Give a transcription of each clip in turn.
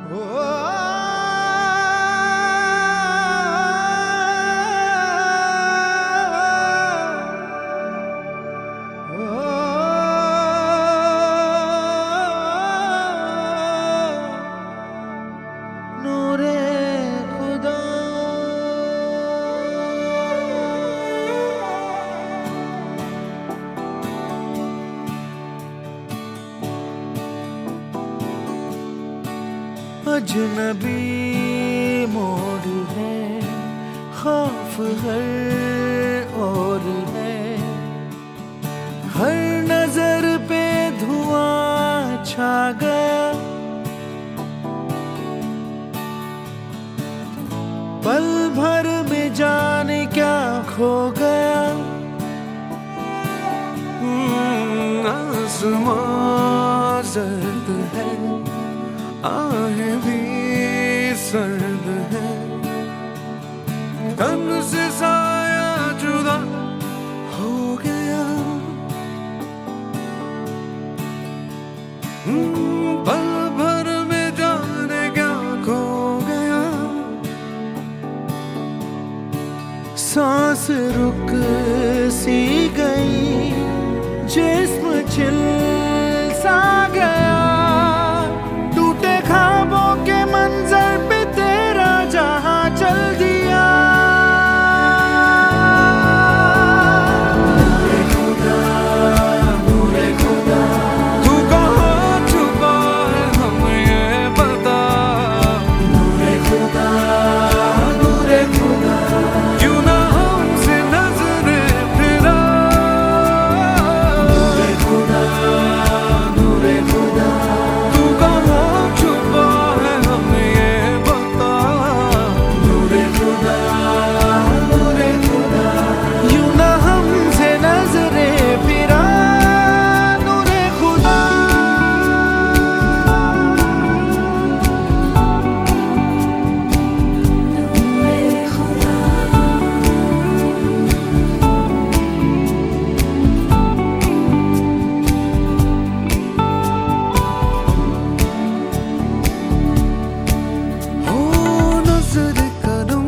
अजनबी मोड़ है, खौफ हर और है, हर नजर पे धुआं छा गया, पल भर में जाने क्या खो गया। आसमां सर्द है, आहें भी सर्द है, तन से साया जुदा हो गया। पल भर में जाने क्या खो गया। सांस रुक सी गई, जिस्म छिल सा गया, टूटे ख्वाबों के मंजर पे तेरा जहां चल दिया। नूरे खुदा, तू कहाँ छुपा है हमें ये बता। नूरे खुदा, क्यों ना हमसे नजरें फिरा। नूरे खुदा, तू कहाँ छुपा है हमें ये बता। नूरे खुदा, यूं ना हमसे नजरें फिरा। नूरे खुदा, हो नजर करम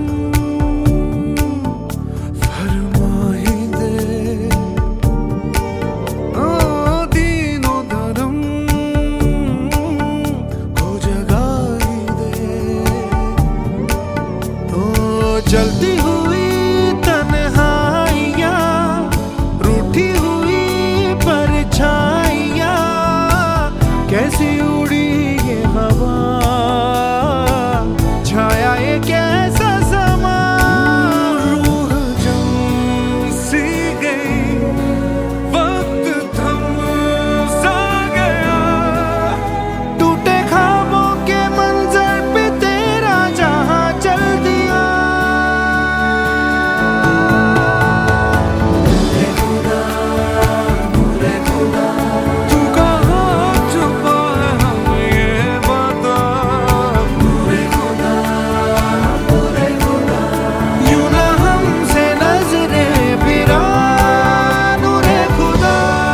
फरमाए दे, दीनो धर्म को जगाए दे। चलती हुई तन्हाइयाँ, रूठी हुई परछाइयाँ, कैसी उड़ी ये हवा, छाया ये कैसा समा। रूह जम सी गई, वक्त थम सा गया, टूटे ख्वाबों के मंजर पे तेरा जहां चल दिया। तू कहाँ छुपा है हमें ये बता। यूं ना हमसे नजरें फिरा। नूरे खुदा,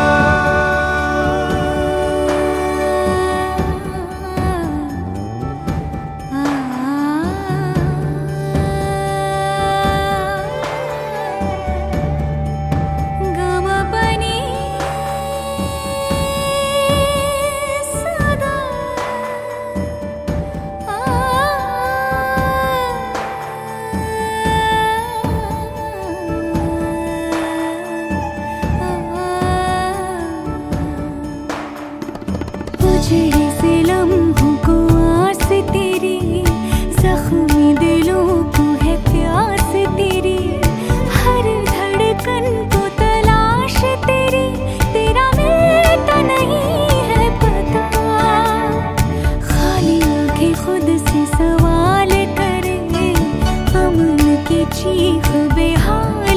गमपनी सदा उजड़े से लम्हों को आस तेरी, जख्मी दिलों को है प्यास तेरी, हर धड़कन को तलाश तेरी, तेरा मिलता नहीं है पता। खाली आंखें खुद से सवाल करे, अमन की चीख बेहाल